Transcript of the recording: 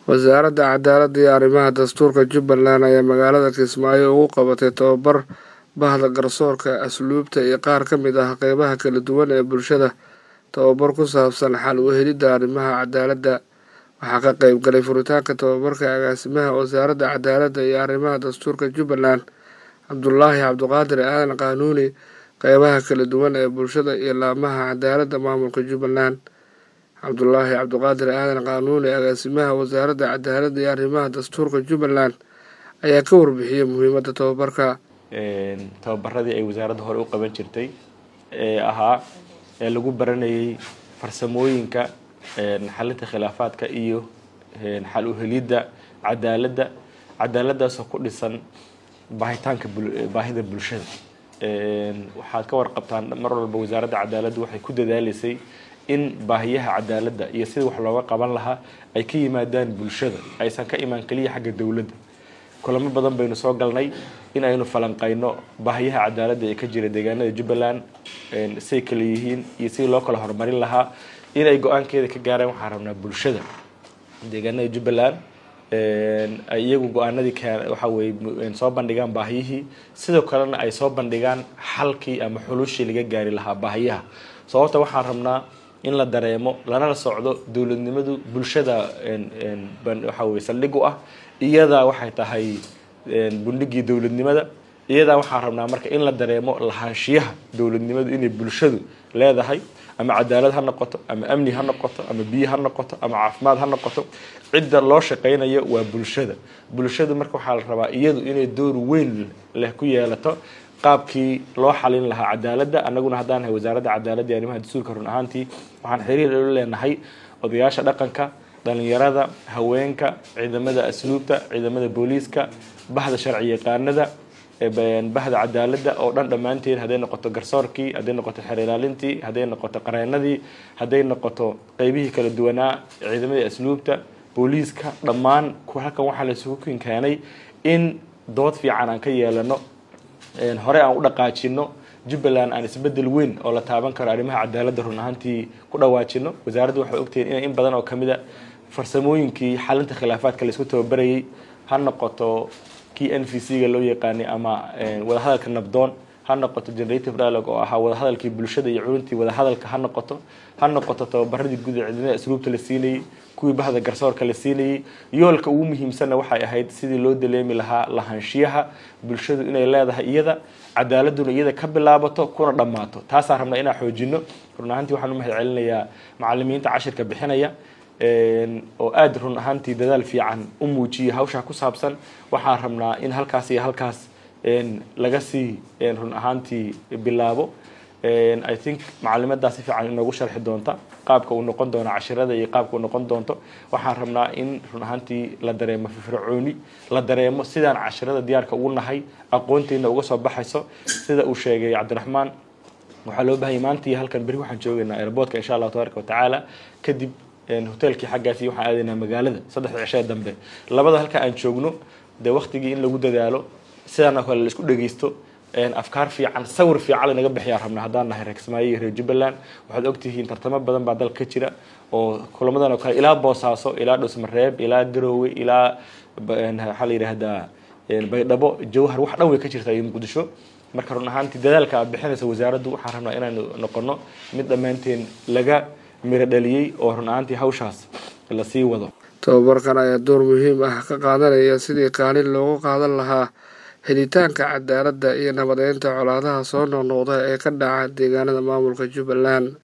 wasaaradda cadaaladda iyo arrimaha dastuurka Jubbaland ayaa magaalada Kismaayo ugu qabatay tababar bahda garsoorka asluubta iyo qaar ka mid ah qeybaha kala duwan ee bulshada. Tababar ku saabsan xal u helidda arrimaha cadaaladda waxaa ka qayb galay furitaanka tababarka agaasimaha wasaaradda cadaaladda iyo arrimaha dastuurka Jubbaland Cabdulaahi Cabdiqaadir Aadan Qaanuuni, qeybaha kala duwan ee bulshada iyo laamaha cadaaladda maamulka Jubbaland. Cabdulaahi Cabdiqaadir Aadan Qaanuuni, agaasimaha wasaaradda cadaaladda iyo arrimaha dastuurka Jubbaland, ayaa ka warbixiyay muhiimadda tababarka. tababaradii ay wasaaradda hore u qaban jirtay ee lagu baranayay farsamooyinka xalinta khilaafaadka iyo xal u helidda cadaaladdaasoo ku dhisan baahida bulshada. waxaad ka warqabtaan mar walba wasaaradda cadaaladda waxay ku dadaalaysay in baahiyaha cadaaladda iyo sida wax looga qaban lahaa ay ka yimaadaan bulshada, aysan ka imaan kaliya xagga dowladda. kulamo badan baynu soo galnay in aynu falanqayno baahiyaha cadaaladda ee ka jira deegaanada Jubbaland, say kala yihiin iyo sidii loo kala horumarin lahaa, in ay go-aankeeda ka gaaraan. waxaan rabnaa bulshada deegaanada Jubbaland ay iyagu go-aanadii waxa weeye soo bandhigaan baahiyihii, sidoo kalena ay soo bandhigaan xalkii ama xulushii laga gaari lahaa baahiyaha. sababta waxaan rabnaa in la dareemo lana socdo dowladnimadu bulshada waxa weeye saldhig u ah. iyadaa waxay tahay bundhigii dowladnimada. iyadaa waxaan rabnaa marka in la dareemo lahaanshiyaha dowladnimadu inay bulshadu leedahay, ama cadaalad ha noqoto, ama amni ha noqoto, ama biyo ha noqoto, ama caafimaad ha noqoto. cidda loo shaqaynayo waa bulshadu marka waxaa la rabaa iyadu inay door weyn leh ku yeelato qaabkii loo xalin lahaa cadaaladda. annaguna haddaan nahay wasaaradda cadaaladda iyo arrimaha dastuurka, run ahaantii waxaan xiriir u leenahay odayaasha dhaqanka, dhalinyarada, haweenka, ciidamada asluubta, ciidamada booliiska, bahda sharci yaqaanada, bahda cadaaladda oo dhammaanteed, hadday noqoto garsoorkii, hadday noqoto xeer ilaalintii, hadday noqoto qareenadii, hadday noqoto qeybihii kala duwanaa, ciidamadii asluubta, booliiska, dhammaan halkan waxaa la isugu keenay in dood fiican aan ka yeelano, hore aan u dhaqaajino Jubbaland, aan isbedel weyn oo la taaban karo arrimaha cadaaladda run ahaantii ku dhawaajino. wasaaraddu waxay ogtahay in badan oo kamid a farsamooyinkii xalinta khilaafaadka la isku tababarayay, ha noqoto kii NVC-ga loo yaqaanay ama wadahadalka nabdoon, ha noqoto generative dialogue oo ahaa wadahadalkii bulshada iyo culintii wadahadalka, ha noqoto tababaradii guud ee ciidamada asluubta la siinayay, kuwii bahda garsoorka la siinayay. yoolka ugu muhiimsanna waxay ahayd sidii loo dareemi lahaa lahaanshiyaha bulshadu inay leedahay iyada, cadaaladuna iyada ka bilaabato kuna dhammaato. taasaan rabnaa inaan xoojino. run ahaantii waxaan u mahad celinayaa macallimiinta cashirka bixinaya oo aad run ahaantii dadaal fiican u muujiyay hawsha ku saabsan. waxaan rabnaa in halkaas iyo halkaas laga sii run ahaantii bilaabo. I think macallimadaas si fiican inoogu sharxi doonta qaabka uu noqon doono cashirada iyo qaabka uu noqon doonto. waxaan rabnaa in run ahaantii la dareemo firfircooni, la dareemo sidaan cashirada diyaarka ugu nahay, aqoonteena uga soo baxayso. sida uu sheegay Cabdiraxmaan, waxaa loo baahay maantii halkan beri waxaan joogaynaa airportka insha Allah tabaaraka wa tacaala. kadib hotelkii xaggaasi waxaan aadaynaa magaalada 3 cisho dambe. labada halka aan joogno de waqtigii in lagu dadaalo, sidaan kale la isku dhageysto, afkaar fiican, sawir fiican laga bixiyaa rabnaa haddaan nahay reer Kismaayo iyo reer Jubbaland. waxaad ogtihiin tartamo badan baa dalka jira oo kulamadan oo kale ilaa Boosaaso, ilaa Dhusmareeb, ilaa Garowe, ilaa waxa la yiraahdaa Baydhabo, Jowhar, wax dhan way ka jirtaa iyo Muqdisho. marka run ahaantii dadaalka bixinaysa wasaaraddu waxaan rabnaa inaynu noqono mid dhammaanteen laga miro dhaliyay oo run ahaantii hawshaas la sii wado. tababarkan ayaa door muhiim ah ka qaadanaya sidii kaalin loogu qaadan lahaa helitaanka cadaaladda iyo nabadeynta colaadaha soo noqnoqda ee ka dhaca deegaanada maamulka Jubbaland.